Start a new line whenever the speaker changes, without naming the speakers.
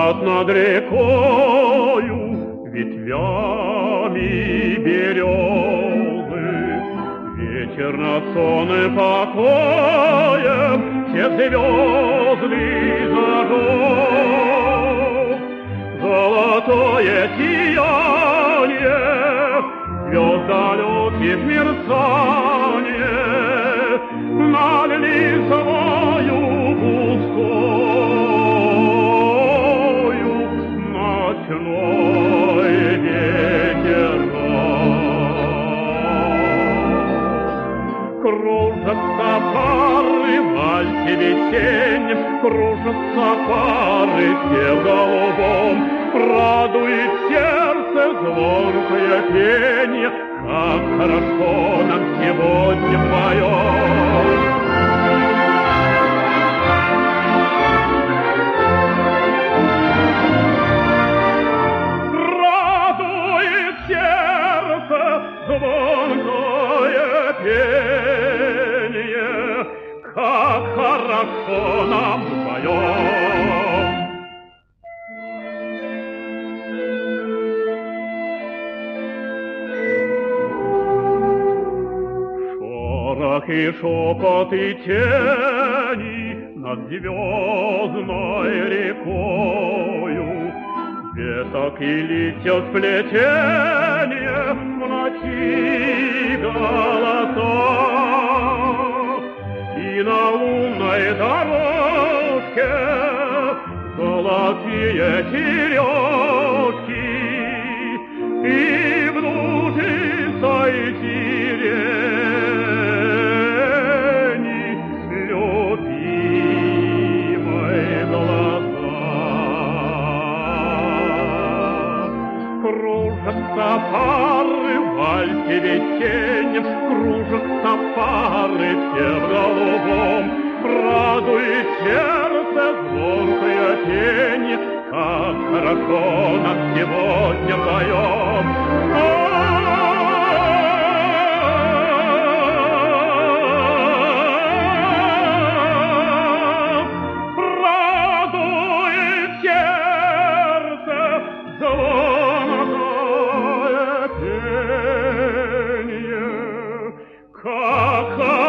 Летят над рекою ветвями березы. Вечер над сонным покоем все звезды зажег. Золотое сияние звезд далеких мерцание налили свою пустою ночной ветер. Кружатся пары в вальсе весеннем, кружатся пары все в голубом, радует сердце звонкое пенье, как хорошо нам сегодня вдвоем. Радует сердце звонкое пенье, как хорошо нам вдвоем. Шорох и шепот и тени над звездной рекою, веток и листьев сплетение в ночи голоса. И на лунной дорожке золотые сережки, и в душистой сирени любимой глаза. Кружатся пары в вальсе весеннем, кружатся пары все в голубом, радует сердце звонкое пенье, как хорошо нам сегодня вдвоем. Радует сердце звонкое пенье, как